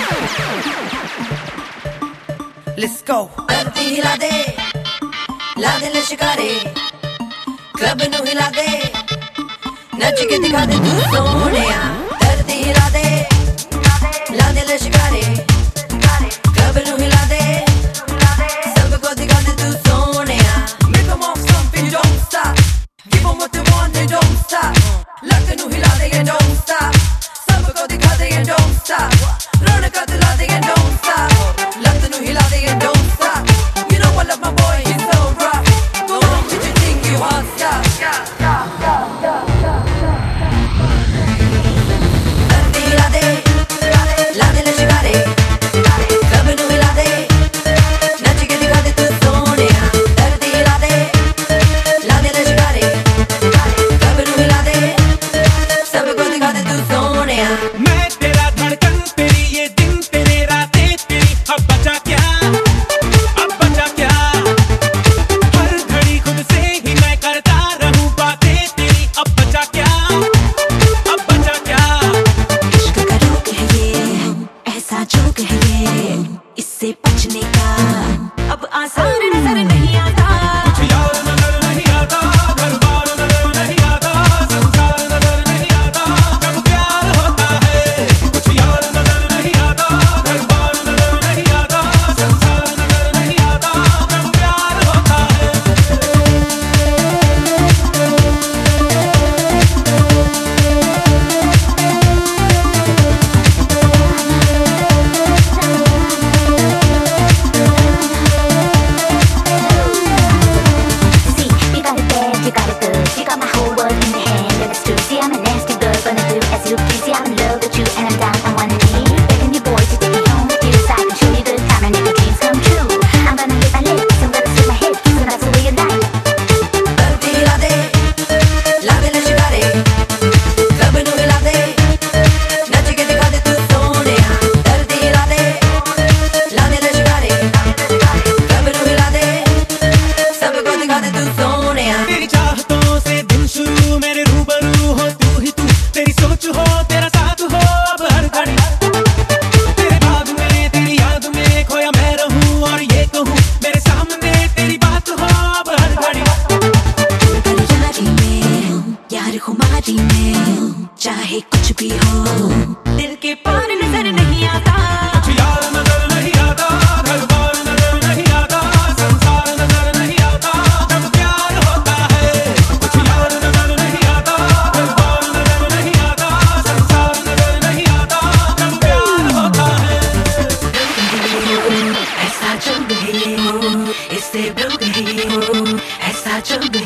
Let's go. धरती हिला दे, ला दे लश्कारे, club नू हिला दे, नच के दिखा दे तू सोनिया। धरती हिला दे, ला दे लश्कारे, क्लब नू हिला दे, सबको दिखा दे तू Sonia. Make them off something, don't stop. Give them what they want, they don't stop. लत नू हिला दे, ये don't stop. सबको दिखा दे, ये don't stop. रौनक दिला दे, ये don't stop. लत नू हिला दे, ये don't stop. You know I love my boy, he's so rough. Go on, did you think you hot stuff? धरती हिला दे, ला दे लश्कारे, क्लब नू हिला दे, नच के दिखा दे तू सोनिया। धरती हिला दे, ला दे लश्कारे, क्लब नू हिला दे, सबको दिखा दे तू सोनिया। मैं तेरा धड़कन तेरी, ये दिन तेरे, रातें तेरी, अब बचा क्या, अब बचा क्या। हर घड़ी खुद से ही मैं करता रहूं बातें तेरी, अब बचा क्या, अब बचा क्या। इश्क का रोग है ये, ऐसा जोग है ये, इससे बचने का अब आसान नजर नहीं आता। कुछ यार नजर नहीं आता, घर बार नजर नहीं आता, संसार नजर नहीं आता, कब प्यार होता है। कुछ यार नजर नहीं आता, घर बार नजर नहीं आता, संसार नजर नहीं आता, कब प्यार होता है। See, you got it bad, you got it good, you got my whole world in your hand, and it's true. See, I'm a nasty girl, but I do as you please. See, I'm in love with you, and I'm down on one knee, begging you boys to take me home with you, so I can show you good time and make your dreams come true. I'm gonna hit my lips, I'm gonna swim my hips, and that's the way you like. धरती हिला दे, ला दे लश्कारे, club नू हिला दे, नच के दिखा दे तू सोनिया। धरती हिला दे, ला दे लश्कारे, club नू हिला दे, सबको दिखा दे तू सोनिया। तेरी चाहतों से दिन शुरू, मेरे रूबरू हो तू ही तू, तेरी सोच हो तेरा साथ हो अब हर घड़ी। तेरे बाग में तेरी याद में खोया मैं रहूं, और ये कहूं मेरे सामने तेरी बात हो अब हर घड़ी। तेरी यारी में, यार खुमारी में, चाहे कुछ भी हो, दिल के पार नजर नहीं आता। कुछ यार नजर नहीं आता, घर बार नजर नहीं आता, संसार नजर नहीं आता, जब प्यार होता है। कुछ यार नजर नहीं आता, घर बार नजर नहीं आता, संसार नजर नहीं आता, जब प्यार होता है। ऐसा जोग है ये, इससे ब्रोग है ये, ऐसा जोग